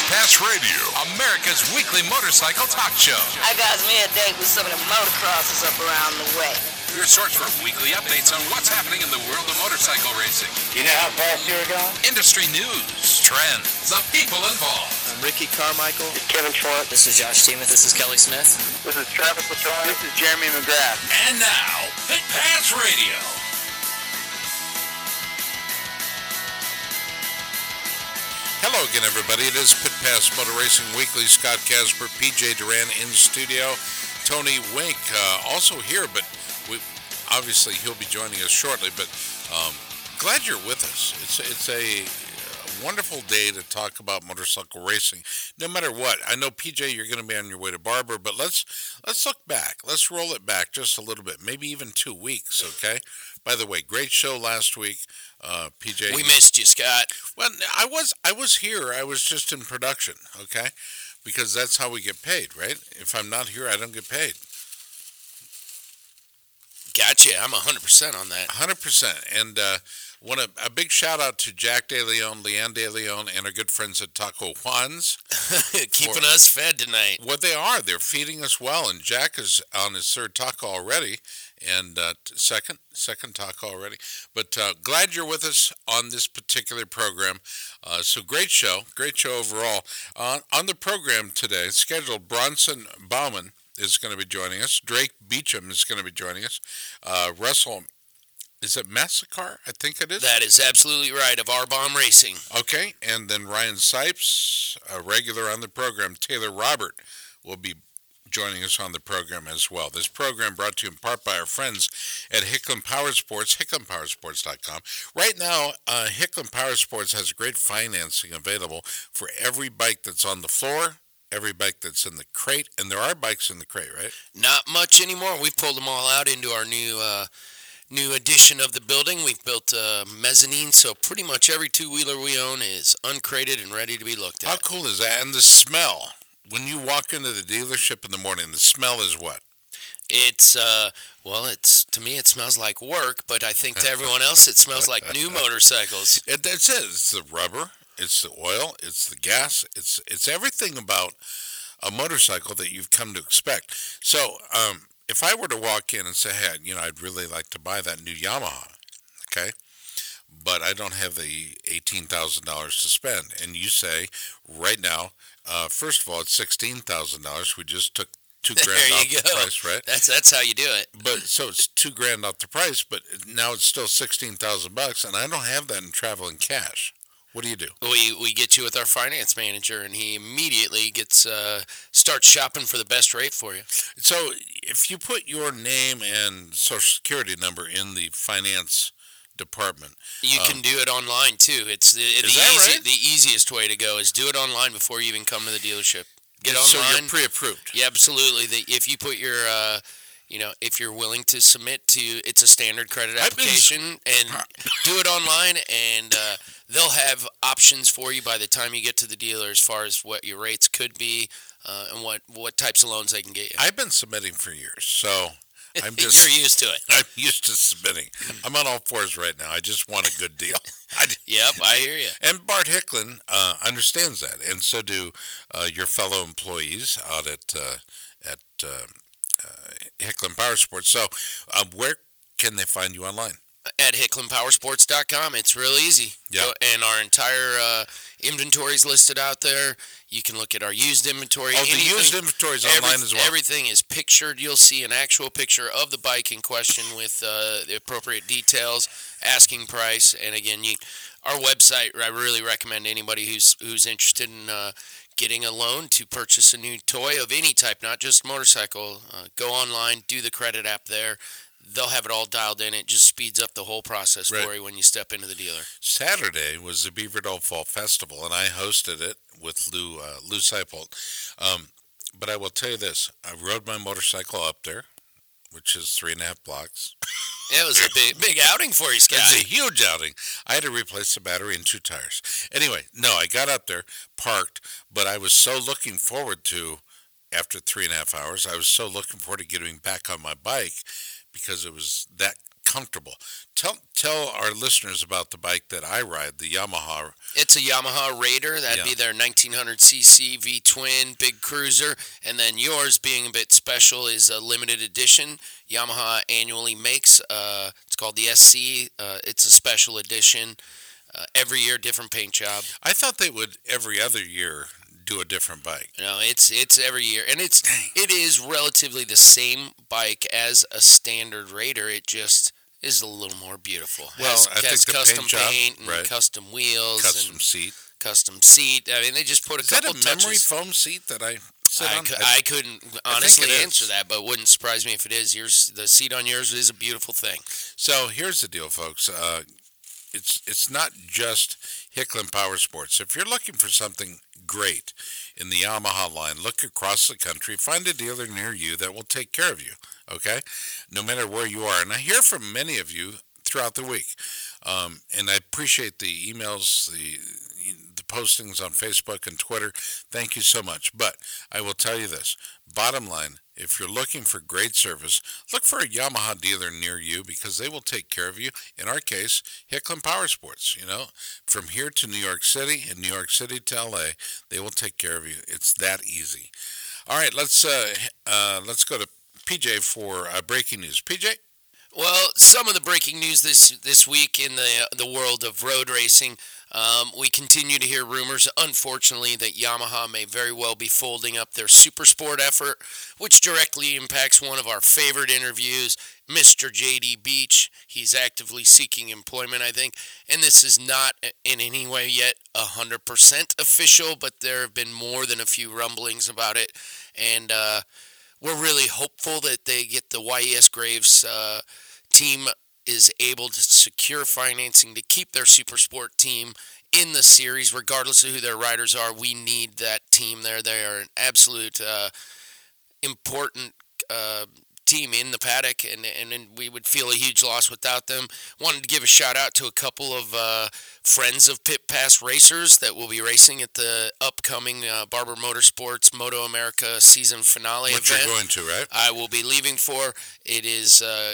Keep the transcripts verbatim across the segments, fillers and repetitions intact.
Pass Radio, America's weekly motorcycle talk show. I got me a date with some of the motocrossers up around the way. Your source for weekly updates on what's happening in the world of motorcycle racing. You know how fast you're going? Industry news, trends, the people involved. I'm Ricky Carmichael. This is Kevin Schwartz. This is Josh Teemuth. This is Kelly Smith. This is Travis Patrone. This is Jeremy McGrath. And now, Pit Pass Radio. Hello again, everybody. It is Pit Pass Motor Racing Weekly. Scott Casper, P J Duran in studio. Tony Wink uh, also here, but we, obviously he'll be joining us shortly. But um, glad you're with us. It's it's a, a wonderful day to talk about motorcycle racing, no matter what. I know, P J, you're going to be on your way to Barber, but let's let's look back. Let's roll it back just a little bit, maybe even two weeks. Okay. By the way, great show last week, uh, P J. We missed you, Scott. Well, I was I was here. I was just in production, okay? Because that's how we get paid, right? If I'm not here, I don't get paid. Gotcha. I'm one hundred percent on that. one hundred percent. And uh, want a, a big shout out to Jack De Leon, Leanne De Leon, and our good friends at Taco Juan's. Keeping for, us fed tonight. What they are. They're feeding us well. And Jack is on his third taco already. And uh, second, second taco already. But uh, glad you're with us on this particular program. Uh, so great show, great show overall. Uh, on the program today, scheduled, Bronson Bauman is going to be joining us. Drake Beecham is going to be joining us. Uh, Russell, is it Massacre? I think it is. That is absolutely right, of R-Bomb Racing. Okay, and then Ryan Sipes, a regular on the program. Taylor Robert will be joining us on the program as well. This program brought to you in part by our friends at Hicklin Power Sports, hicklin power sports dot com. Right now, uh, Hicklin Power Sports has great financing available for every bike that's on the floor, every bike that's in the crate, and there are bikes in the crate, right? Not much anymore. We've pulled them all out into our new uh, new addition of the building. We've built a mezzanine, so pretty much every two-wheeler we own is uncrated and ready to be looked at. How cool is that? And the smell. When you walk into the dealership in the morning, the smell is what? It's, uh, well, it's to me, it smells like work, but I think to everyone else, it smells like new motorcycles. It, that's it. It's the rubber, it's the oil, it's the gas, it's it's everything about a motorcycle that you've come to expect. So um, if I were to walk in and say, hey, you know, I'd really like to buy that new Yamaha, okay, but I don't have the eighteen thousand dollars to spend, and you say, right now, Uh, first of all, it's sixteen thousand dollars. We just took two grand there off you the go. price, right? That's that's how you do it. But so it's two grand off the price, but now it's still sixteen thousand bucks, and I don't have that in traveling cash. What do you do? We we get you with our finance manager, and he immediately gets uh, starts shopping for the best rate for you. So if you put your name and social security number in the finance department. You um, can do it online too. It's the, is the, that easy, right? the easiest way to go is do it online before you even come to the dealership. Get so online. So you're pre-approved. Yeah, absolutely. The, if you put your, uh, you know, if you're willing to submit to, it's a standard credit application, and do it online, and uh, they'll have options for you by the time you get to the dealer as far as what your rates could be uh, and what what types of loans they can get you. I've been submitting for years, so. I'm just, You're used to it. I'm used to submitting. I'm on all fours right now. I just want a good deal. I, yep, I hear you. And Bart Hicklin uh, understands that, and so do uh, your fellow employees out at uh, at uh, uh, Hicklin Power Sports. So, uh, where can they find you online? At hicklin power sports dot com. It's real easy. Yeah. And our entire uh, inventory is listed out there. You can look at our used inventory. Oh, Anything, the used inventory is online every, as well. Everything is pictured. You'll see an actual picture of the bike in question with uh, the appropriate details, asking price, and again, you, our website. I really recommend anybody who's who's interested in uh, getting a loan to purchase a new toy of any type, not just motorcycle. Uh, go online, do the credit app there. They'll have it all dialed in. It just speeds up the whole process right. for you when you step into the dealer. Saturday was the Beaverdale Fall Festival, and I hosted it with Lou uh, Lou Seipold. Um, but I will tell you this: I rode my motorcycle up there, which is three and a half blocks. It was a big, big outing for you, Scott. It was a huge outing. I had to replace the battery and two tires. Anyway, no, I got up there, parked, but I was so looking forward to, after three and a half hours, I was so looking forward to getting back on my bike because it was that comfortable. Tell tell our listeners about the bike that I ride, the Yamaha. It's a Yamaha Raider. That'd Yeah. be their nineteen hundred c c V-twin big cruiser. And then yours, being a bit special, is a limited edition. Yamaha annually makes. Uh, it's called the S C. Uh, it's a special edition. Uh, every year, different paint job. I thought they would every other year do a different bike. You know, it's it's every year, and it's it is relatively the same bike as a standard Raider. It just is a little more beautiful. Well, has, I has think the custom paint job, paint and right. custom wheels Custom and seat. custom seat. I mean, they just put a Is that couple a memory touches. foam seat that I sit I, on? cou- I- I couldn't I honestly think it answer is. that, but it wouldn't surprise me if it is. Yours, the seat on yours is a beautiful thing. So here's the deal, folks. Uh, it's it's not just Hicklin Power Sports. If you're looking for something great in the Yamaha line, look across the country. Find a dealer near you that will take care of you. Okay, no matter where you are. And I hear from many of you throughout the week, um, and I appreciate the emails, the the postings on Facebook and Twitter. Thank you so much. But I will tell you this: bottom line, if you're looking for great service, look for a Yamaha dealer near you because they will take care of you. In our case, Hicklin Power Sports. You know, from here to New York City and New York City to L A, they will take care of you. It's that easy. All right, let's uh, uh, let's go to P J for uh, breaking news. P J. Well, some of the breaking news this this week in the the world of road racing. Um, we continue to hear rumors, unfortunately, that Yamaha may very well be folding up their super sport effort, which directly impacts one of our favorite interviews, Mister J D Beach. He's actively seeking employment, I think, and this is not in any way yet one hundred percent official, but there have been more than a few rumblings about it, and uh, we're really hopeful that they get the Y E S Graves uh, team is able to secure financing to keep their super sport team in the series, regardless of who their riders are. We need that team there. They are an absolute uh, important uh, team in the paddock, and, and and we would feel a huge loss without them. Wanted to give a shout out to a couple of uh, friends of Pit Pass racers that will be racing at the upcoming uh, Barber Motorsports Moto America season finale What event. you're going to, right? I will be leaving for. It is uh,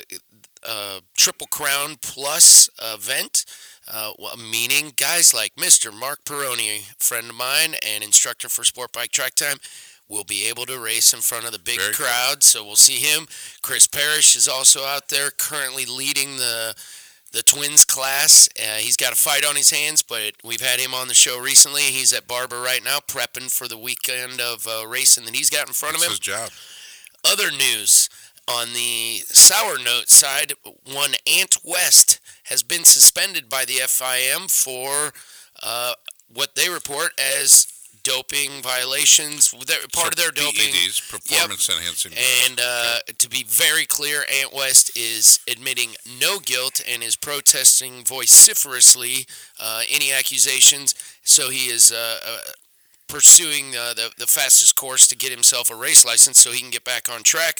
a Triple Crown Plus event, uh, meaning guys like Mister Mark Peroni, friend of mine and instructor for Sport Bike Track Time, will be able to race in front of the big Very crowd. cool. So we'll see him. Chris Parrish is also out there, currently leading the the twins class. Uh, he's got a fight on his hands, but we've had him on the show recently. He's at Barber right now, prepping for the weekend of uh, racing that he's got in front That's of him. his job. Other news on the sour note side, one Ant West has been suspended by the F I M for uh, what they report as doping violations. They're part of their P E doping. Ds, performance enhancing. And uh, to be very clear, Ant West is admitting no guilt and is protesting vociferously uh, any accusations. So he is uh, uh, pursuing uh, the, the fastest course to get himself a race license so he can get back on track.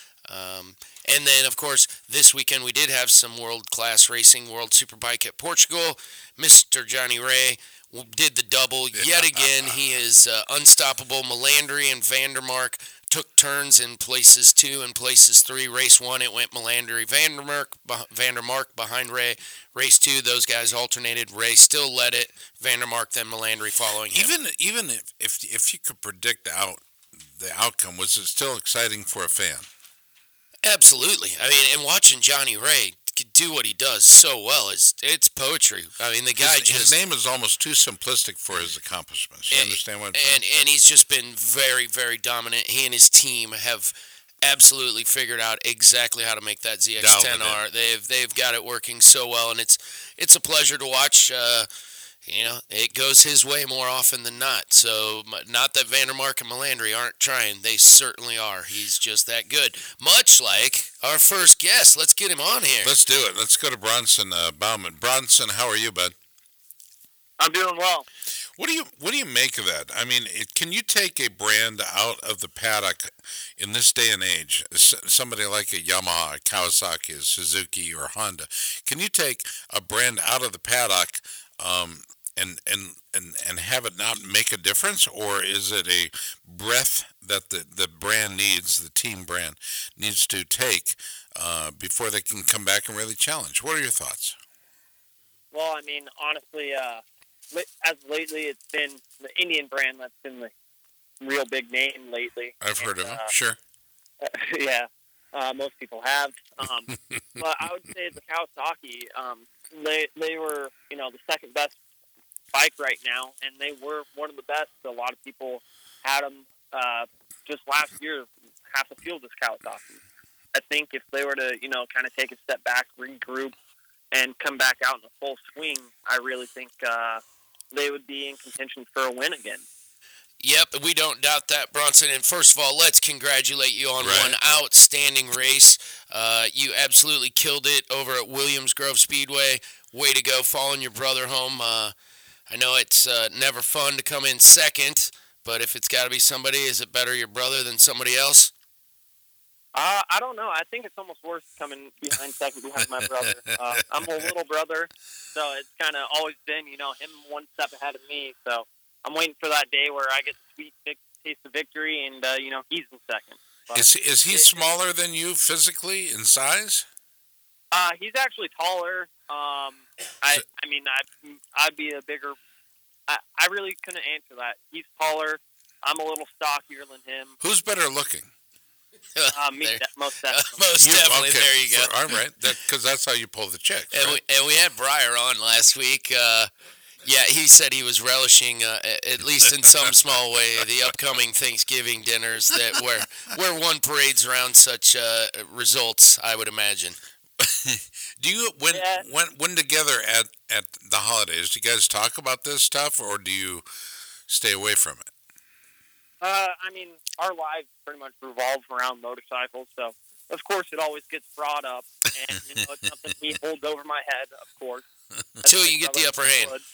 Um, and then, of course, this weekend we did have some world-class racing, World Superbike at Portugal. Mister Johnny Ray did the double yet again. He is uh, unstoppable. Melandri and Vandermark took turns in places two and places three. Race one, it went Melandri, Vandermark, Vandermark behind Ray. Race two, those guys alternated. Ray still led it. Vandermark, then Melandri following him. Even even if, if if you could predict out the outcome, was it still exciting for a fan? Absolutely. I mean, and watching Johnny Ray do what he does so well, it's it's poetry. I mean, the guy His, just... his name is almost too simplistic for his accomplishments. You and, understand what I'm and, saying? and he's just been very, very dominant. He and his team have absolutely figured out exactly how to make that Z X ten R. They've they've got it working so well, and it's it's a pleasure to watch. Uh, You know, it goes his way more often than not. So, not that Vandermark and Melandri aren't trying. They certainly are. He's just that good. Much like our first guest. Let's get him on here. Let's do it. Let's go to Bronson uh, Bauman. Bronson, how are you, bud? I'm doing well. What do you What do you make of that? I mean, it, can you take a brand out of the paddock in this day and age? S- Somebody like a Yamaha, a Kawasaki, a Suzuki, or Honda. Can you take a brand out of the paddock um, and and and and have it not make a difference, or is it a breath that the the brand needs, the team brand needs to take uh, before they can come back and really challenge. What are your thoughts? Well, I mean, honestly, uh, li- as lately, it's been the Indian brand that's been the real big name lately. I've heard And, of them. uh, Sure. yeah, uh, most people have. Um, but I would say the Kawasaki, um, they they were, you know, the second best bike right now, and they were one of the best. A lot of people had them uh, just last year. Half the field was Kawasaki. I think if they were to, you know, kind of take a step back, regroup, and come back out in a full swing, I really think uh, they would be in contention for a win again. Yep, we don't doubt that, Bronson. And first of all, let's congratulate you on Right. one outstanding race. Uh, you absolutely killed it over at Williams Grove Speedway. Way to go, following your brother home. Uh, I know it's uh, never fun to come in second, but if it's got to be somebody, is it better your brother than somebody else? Uh, I don't know. I think it's almost worse coming behind second behind my brother. Uh, I'm a little brother, so it's kind of always been, you know, him one step ahead of me. So I'm waiting for that day where I get the sweet vic- taste of victory, and uh, you know, he's in second. But Is is he it- smaller than you physically in size? Uh, he's actually taller. Um, I, I mean, I'd, I'd be a bigger. I, I really couldn't answer that. He's taller. I'm a little stockier than him. Who's better looking? Uh, me, There- de- most definitely. Most definitely, okay. there you go. For- all right, because that's how you pull the chicks. And Right? we, and we had Breyer on last week. Uh, yeah, he said he was relishing, uh, a- at least in some small way, the upcoming Thanksgiving dinners that where where one parades around such uh, results. I would imagine. Do you when Yeah. when when together at at the holidays? Do you guys talk about this stuff, or do you stay away from it? Uh, I mean, our lives pretty much revolve around motorcycles, so of course it always gets brought up, and you know, it's something he holds over my head, of course. As Till my you get the brother upper hand. would.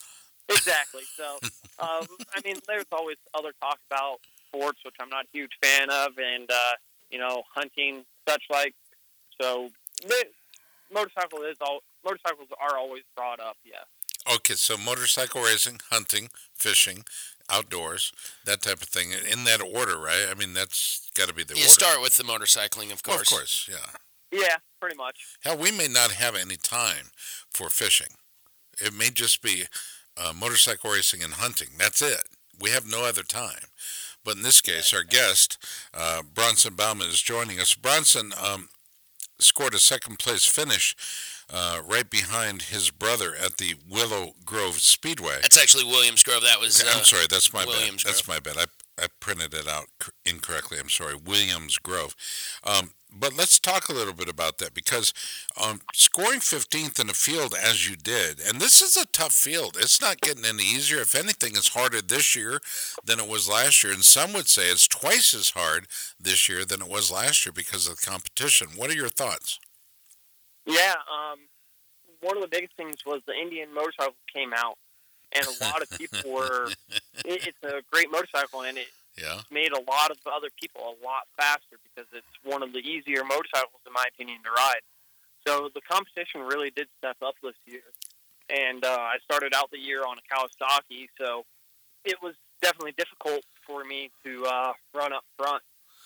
Exactly. So, um, I mean, there's always other talk about sports, which I'm not a huge fan of, and uh, you know, hunting, such like. So, the, motorcycle is all motorcycles are always brought up. Yes. Okay, so motorcycle racing, hunting, fishing, outdoors, that type of thing, in that order, right? I mean, that's got to be the You order. start with the motorcycling, of Well, course. of course, yeah. Yeah, pretty much. Hell, we may not have any time for fishing. It may just be uh, motorcycle racing and hunting. That's it. We have no other time. But in this case, our guest, uh, Bronson Bauman, is joining us. Bronson um, scored a second place finish uh, right behind his brother at the Willow Grove Speedway. That's actually Williams Grove. That was. Okay, Uh, I'm sorry, that's my Williams bad. That's my bad. I, I printed it out cor- incorrectly. I'm sorry. Williams Grove. Um, but let's talk a little bit about that, because um, scoring fifteenth in a field as you did, and this is a tough field. It's not getting any easier. If anything, it's harder this year than it was last year. And some would say it's twice as hard this year than it was last year because of the competition. What are your thoughts? Yeah, um, one of the biggest things was the Indian motorcycle came out, and a lot of people were. It, it's a great motorcycle, and it Yeah. made a lot of other people a lot faster because it's one of the easier motorcycles, in my opinion, to ride. So the competition really did step up this year, and uh, I started out the year on a Kawasaki, so it was definitely difficult for me to uh, run up front.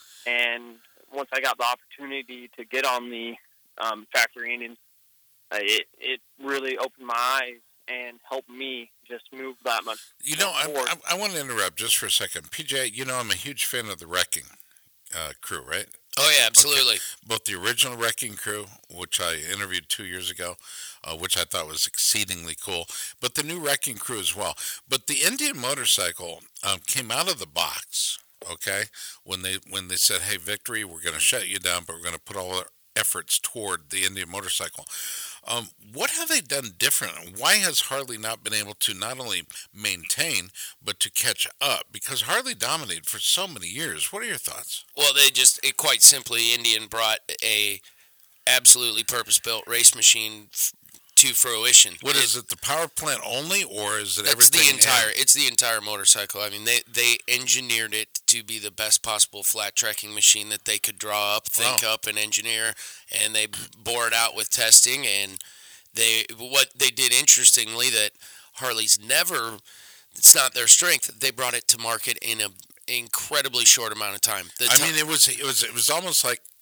And once I got the opportunity to get on the um, factory Indian, uh, it it really opened my eyes and helped me just move that much. You know, I, Or- I, I want to interrupt just for a second. P J, you know, I'm a huge fan of the Wrecking uh, crew, right? Oh yeah, absolutely. Both the original Wrecking Crew, which I interviewed two years ago, uh, which I thought was exceedingly cool, but the new Wrecking Crew as well. But the Indian motorcycle um, came out of the box, okay, when they when they said, hey, Victory, we're going to shut you down, but we're going to put all our efforts toward the Indian motorcycle. Um, what have they done different? Why has Harley not been able to not only maintain, but to catch up? Because Harley dominated for so many years. What are your thoughts? Well, they just it quite simply Indian brought a absolutely purpose-built race machine f- to fruition. What is it, the power plant only, or is it It's everything? the entire. in? It's the entire motorcycle. I mean, they they engineered it to be the best possible flat trekking machine that they could draw up, think Wow. up, and engineer, and they bore it out with testing. And they what they did interestingly that Harley's never. It's not their strength. They brought it to market in a incredibly short amount of time. The I ti- mean, it was it was it was almost like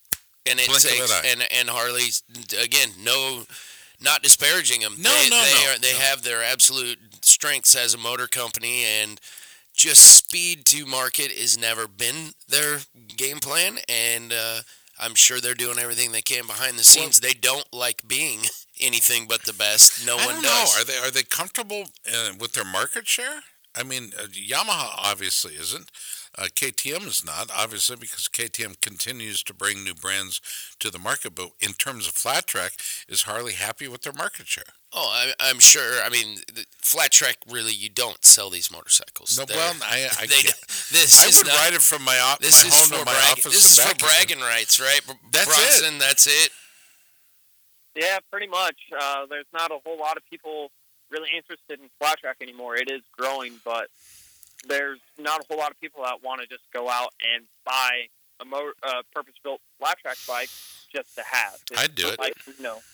And it Blink of takes an eye. and and Harley's again no, not disparaging them. No, they, no, they no, Are, they no. have their absolute strengths as a motor company, and just speed to market has never been their game plan. And uh, I'm sure they're doing everything they can behind the scenes. They don't like being anything but the best. No I one don't does. know. Are they are they comfortable uh, with their market share? I mean, uh, Yamaha obviously isn't. Uh, K T M is not, obviously, because K T M continues to bring new brands to the market. But in terms of flat track, is Harley happy with their market share? Oh, I, I'm sure. I mean, the flat track, really, you don't sell these motorcycles. No, They're- well, I I, they, get- this I is would not, ride it from my o- This my is home for to my brag- office This is and for back again. bragging rights, right? Br- That's it. Bronson, that's it. Yeah, pretty much. Uh, there's not a whole lot of people really interested in flat track anymore. It is growing, but there's not a whole lot of people that want to just go out and buy a mo- uh, purpose-built flat track bike just to have. It's I'd do it. Like, you know,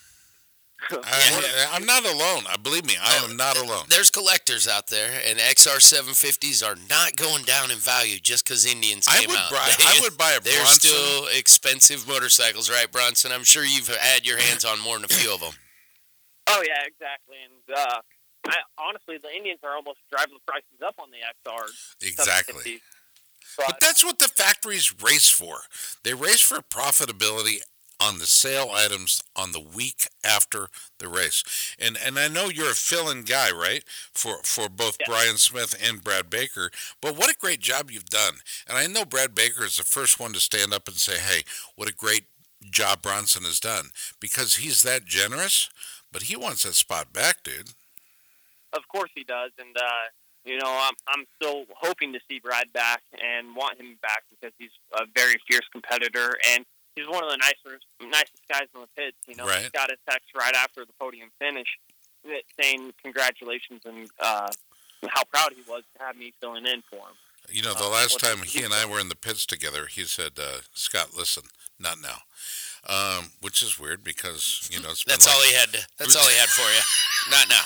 I, I'm not alone. I believe me, I am not alone. There's collectors out there, and X R seven fifties are not going down in value just because Indians I came would out. buy. I would buy a They're Bronson. still expensive motorcycles, right, Bronson? I'm sure you've had your hands on more than a few of them. oh yeah, exactly. And uh, I, honestly, the Indians are almost driving the prices up on the X Rs. Exactly. seven fifties. But But that's what the factories race for. They race for profitability on the sale items on the week after the race. And and I know you're a fill-in guy, right? For for both Yeah. Brian Smith and Brad Baker. But what a great job you've done. And I know Brad Baker is the first one to stand up and say, "Hey, what a great job Bronson has done," because he's that generous, but he wants that spot back, dude. of course he does, and uh, you know, I'm I'm still hoping to see Brad back and want him back because he's a very fierce competitor and he's one of the nicer nicest guys in the pits. You know, Right. he got a text right after the podium finish that- saying congratulations and uh, how proud he was to have me filling in for him. You know, the Uh, last what- time he and I were in the pits together, he said, uh, "Scott, listen, not now," um, which is weird because you know it's been That's like- all he had. To, that's all he had for you. Not now.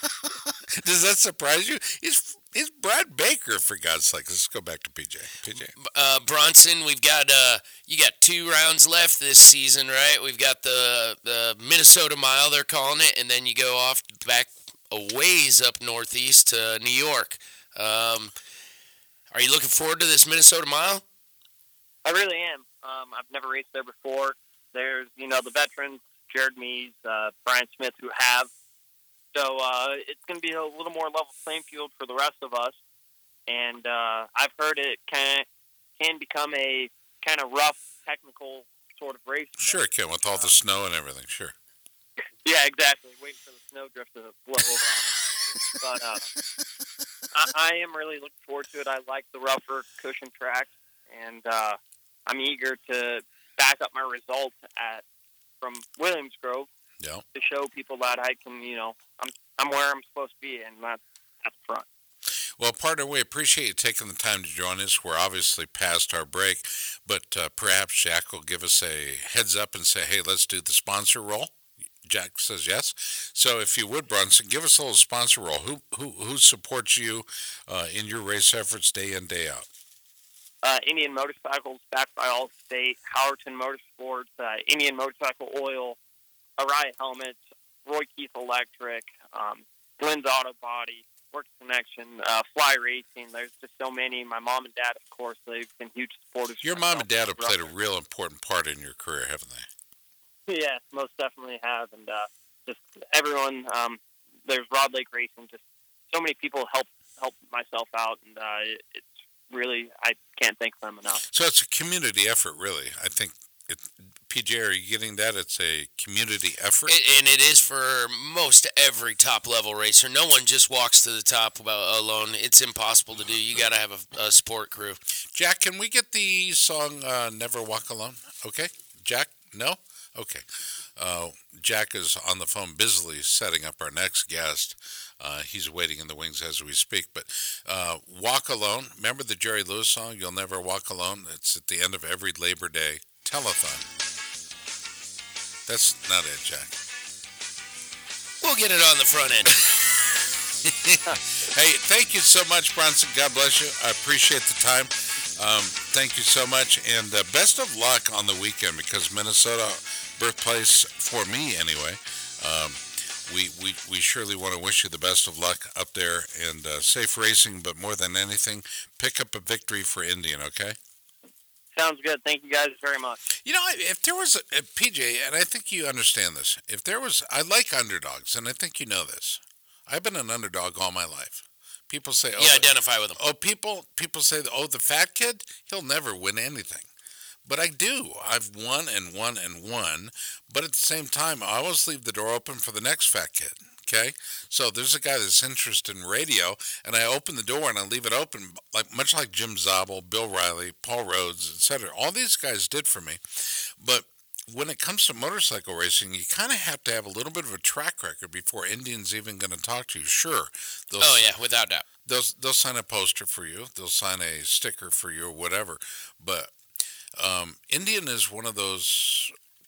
Does that surprise you? He's he's Brad Baker, for God's sake. Let's go back to P J. P J. Uh, Bronson, we've got uh, you got two rounds left this season, right? We've got the the Minnesota Mile, they're calling it, and then you go off back a ways up northeast to New York. Um, are you looking forward to this Minnesota Mile? I really am. Um, I've never raced there before. There's, you know, the veterans, Jared Mees, uh, Brian Smith, who have. So uh, it's going to be a little more level playing field for the rest of us. And uh, I've heard it can can become a kind of rough, technical sort of race. Sure, Ken, with all the snow and everything. Sure. Yeah, exactly. Waiting for the snowdrift to blow over on us. But uh, I, I am really looking forward to it. I like the rougher cushion tracks, and uh, I'm eager to back up my results at from Williams Grove Yeah. to show people that I can, you know, I'm I'm where I'm supposed to be, and that's at the front. Well, partner, we appreciate you taking the time to join us. We're obviously past our break, but uh, perhaps Jack will give us a heads up and say, "Hey, let's do the sponsor roll." Jack says yes. So, if you would, Bronson, give us a little sponsor roll. Who who who supports you uh, in your race efforts day in day out? Uh, Indian Motorcycles, backed by Allstate, Howerton Motorsports, uh, Indian Motorcycle Oil, Araya Helmets, Roy Keith Electric, um, Glenn's Auto Body, Works Connection, uh, Fly Racing. There's just so many. My mom and dad, of course, they've been huge supporters. Your of mom myself and dad have as a played a rougher. real important part in your career, haven't they? Yes, most definitely have, and uh, just everyone. Um, there's Rod Lake Racing. Just so many people help help myself out, and uh, it, it's really I can't thank them enough. So it's a community effort, really. I think, it, P J, are you getting that? It's a community effort? It, and it is for most every top level racer. No one just walks to the top about alone. It's impossible to do. You got to have a, a support crew. Jack, can we get the song uh, Never Walk Alone? Okay. Jack? No? Okay. Uh, Jack is on the phone busily setting up our next guest. Uh, he's waiting in the wings as we speak. But uh, Walk Alone, remember the Jerry Lewis song, You'll Never Walk Alone? It's at the end of every Labor Day telethon. That's not it, Jack. We'll get it on the front end. Hey, thank you so much, Bronson. God bless you. I appreciate the time. Um, thank you so much, and uh, best of luck on the weekend because Minnesota, birthplace for me anyway. Um, we, we we surely want to wish you the best of luck up there and uh, safe racing, but more than anything, pick up a victory for Indian, okay? Sounds good. Thank you guys very much. You know, if there was a, a P J, and I think you understand this, if there was, I like underdogs, and I think you know this. I've been an underdog all my life. People say, oh, You identify with them. oh, people, people say, oh, the fat kid, he'll never win anything. But I do. I've won and won and won. But at the same time, I always leave the door open for the next fat kid. Okay? So there's a guy that's interested in radio, and I open the door and I leave it open, like much like Jim Zabel, Bill Riley, Paul Rhodes, et cetera. All these guys did for me. But when it comes to motorcycle racing, you kind of have to have a little bit of a track record before Indian's even going to talk to you. Sure. They'll, Oh, yeah, without doubt. They'll, they'll sign a poster for you. They'll sign a sticker for you or whatever. But um, Indian is one of those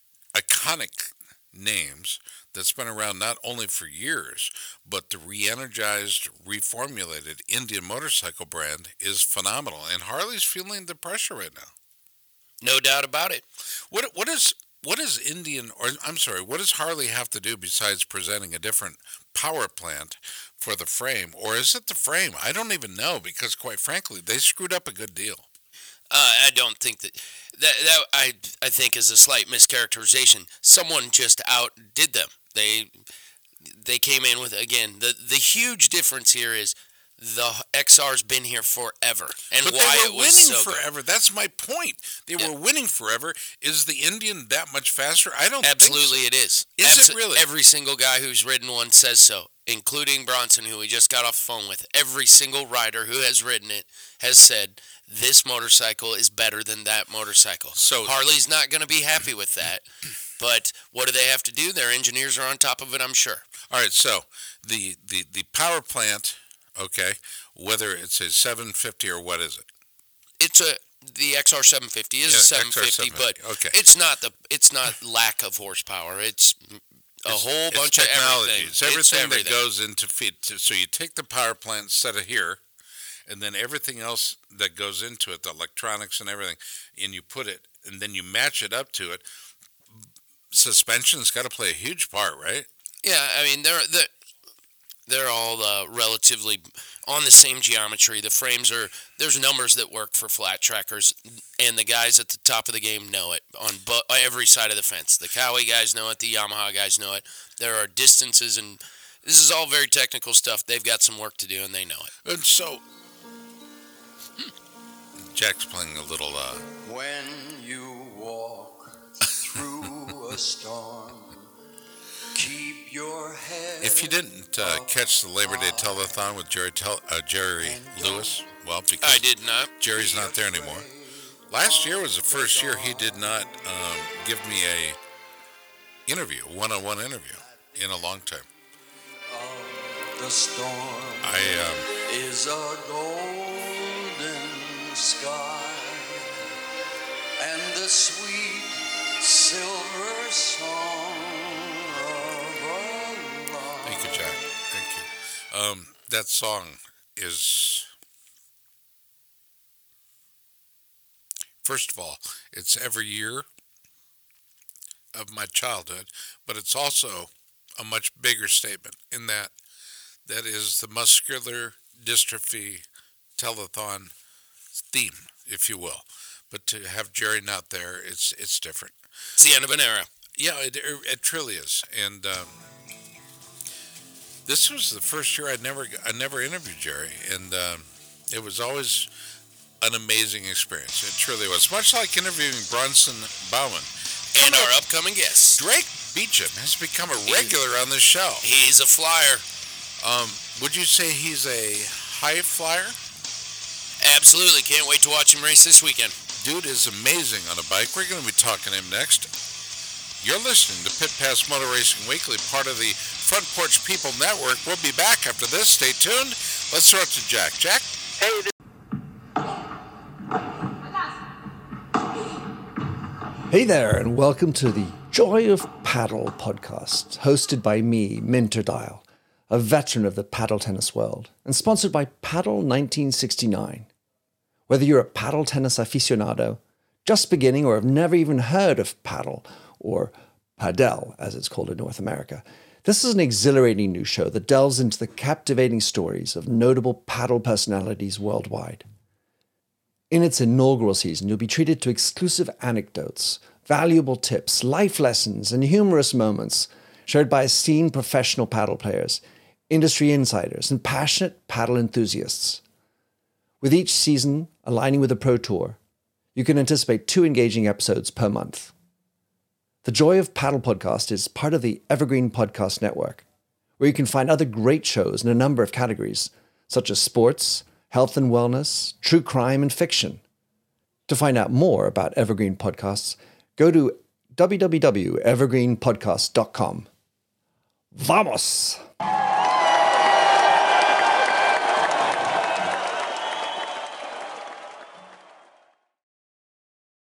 iconic names that's been around not only for years, but the re-energized, reformulated Indian motorcycle brand is phenomenal. And Harley's feeling the pressure right now. No doubt about it. What what is what does Indian, or I'm sorry, what does Harley have to do besides presenting a different power plant for the frame? Or is it the frame? I don't even know because, quite frankly, they screwed up a good deal. Uh, I don't think that, that that I I think is a slight mischaracterization. Someone just outdid them. They they came in with, again, the the huge difference here is the X R's been here forever, and but why they it were was winning so forever. good. That's my point. They Yeah. were winning forever. Is the Indian that much faster? I don't Absolutely, think so. it is. Is Abso- it really? Every single guy who's ridden one says so, including Bronson, who we just got off the phone with. Every single rider who has ridden it has said this motorcycle is better than that motorcycle. So- Harley's not going to be happy with that. But what do they have to do? Their engineers are on top of it, I'm sure. All right, so the, the, the power plant, okay, whether it's a seven fifty or what is it? It's a the X R seven fifty is Yeah, a seven X R fifty, seven but fifty, okay. it's not the it's not lack of horsepower. It's a It's- whole it's bunch technology. of everything. It's everything, everything. that goes into feed. So you take the power plant set it here, and then everything else that goes into it, the electronics and everything, and you put it, and then you match it up to it. Suspension's got to play a huge part, right? Yeah, I mean they're they're, they're all uh, relatively on the same geometry. The frames are there's numbers that work for flat trackers, and the guys at the top of the game know it on bu- every side of the fence. The Cowie guys know it. The Yamaha guys know it. There are distances, and this is all very technical stuff. They've got some work to do, and they know it. And so, Jack's playing a little. Uh, When you walk through a storm, keep your head. if you didn't uh, catch the Labor Day telethon with Jerry Tel- uh, Jerry Lewis, well, because I did not. Jerry's not there anymore. Last year was the first year he did not um, give me a interview, one-on-one interview, in a long time. The storm I um, is a golden sky, and the sweet silver song of a lark. thank you, Jack. Thank you. Um, that song is, first of all, it's every year of my childhood, but it's also a much bigger statement in that that is the muscular dystrophy telethon theme, if you will. But to have Jerry not there, it's it's different. It's the end of an era. Yeah, it, it truly is. And um, this was the first year I never I never interviewed Jerry, and um, it was always an amazing experience. It truly was. Much like interviewing Bronson Bauman. And our upcoming guest. Drake Beecham has become a regular on this show. He's a flyer. Um, would you say he's a high flyer? Absolutely. Can't wait to watch him race this weekend. Dude is amazing on a bike. We're going to be talking to him next. You're listening to Pit Pass Motor Racing Weekly, part of the Front Porch People Network. We'll be back after this. Stay tuned. Let's throw it to Jack. Jack? Hey, this Hey there, and welcome to the Joy of Paddle podcast, hosted by me, Minter Dial, a veteran of the paddle tennis world, and sponsored by Paddle nineteen sixty-nine. Whether you're a paddle tennis aficionado, just beginning, or have never even heard of paddle, or padel, as it's called in North America, this is an exhilarating new show that delves into the captivating stories of notable paddle personalities worldwide. In its inaugural season, you'll be treated to exclusive anecdotes, valuable tips, life lessons, and humorous moments shared by esteemed professional paddle players, industry insiders, and passionate paddle enthusiasts. With each season aligning with the Pro Tour, you can anticipate two engaging episodes per month. The Joy of Paddle podcast is part of the Evergreen Podcast Network, where you can find other great shows in a number of categories, such as sports, health and wellness, true crime, and fiction. To find out more about Evergreen Podcasts, go to w w w dot evergreen podcast dot com. Vamos!